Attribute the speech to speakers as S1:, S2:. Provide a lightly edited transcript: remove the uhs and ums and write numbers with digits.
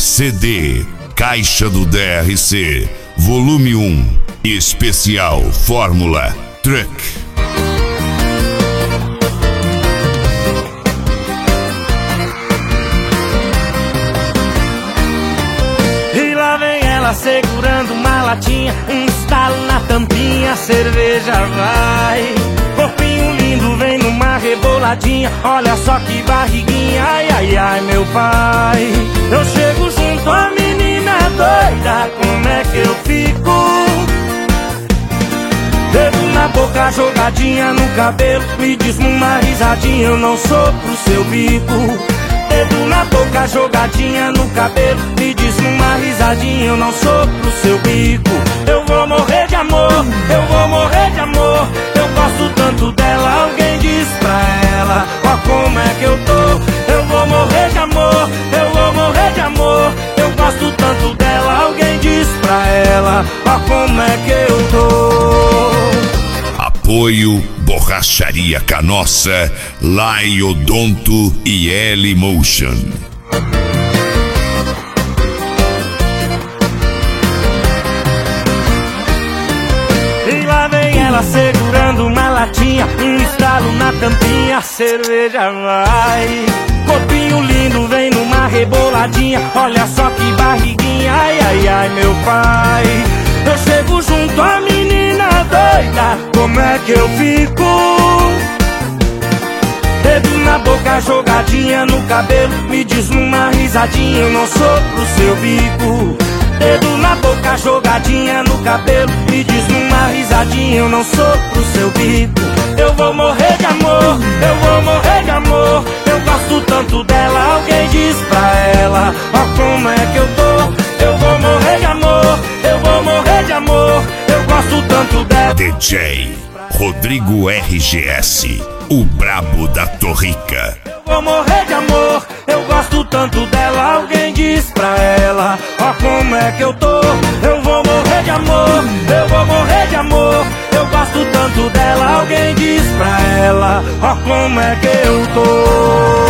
S1: CD Caixa do DRC Volume 1 Especial Fórmula Truck.
S2: E lá vem ela segurando uma latinha, um estalo na tampinha, a cerveja vai. Corpinho lindo, vem numa reboladinha, olha só que barriguinha, ai, ai, ai, meu pai. Eu chego junto à menina doida, como é que eu fico? Dedo na boca, jogadinha no cabelo, me diz numa risadinha, eu não sou pro seu bico. Dedo na boca, jogadinha no cabelo, me diz numa risadinha, eu não sou pro seu bico. Eu vou morrer de amor, eu vou morrer de amor, eu gosto tanto dela, alguém diz pra ela, ó como é que eu tô. Eu vou morrer de amor, eu vou morrer de amor, eu gosto tanto dela, alguém diz pra ela, ó como é que eu tô.
S1: Apoio Borracharia Canossa, Lai Odonto e L-Motion.
S2: E lá vem ela segurando uma latinha, um estalo na tampinha, a cerveja vai. Corpinho lindo, vem numa reboladinha, olha só que barriguinha, ai, ai, ai, meu pai. Eu chego junto à menina doida, como é que eu fico? Dedo na boca, jogadinha no cabelo, me diz numa risadinha, eu não sou pro seu bico. Dedo na boca, jogadinha no cabelo, me diz numa risadinha, eu não sou pro seu bico. Eu vou morrer de amor, eu vou morrer de amor, eu gosto tanto dela, alguém diz pra ela, ó como é que eu tô. Eu vou morrer de amor, eu vou morrer de amor, eu gosto tanto dela.
S1: DJ Rodrigo RGS, o brabo da Torrica.
S2: Eu vou morrer de amor, eu gosto tanto dela, alguém diz pra ela, ó como é que eu tô. Eu vou morrer de amor, eu vou morrer de amor, eu gosto tanto dela, alguém diz pra ela, ó como é que eu tô.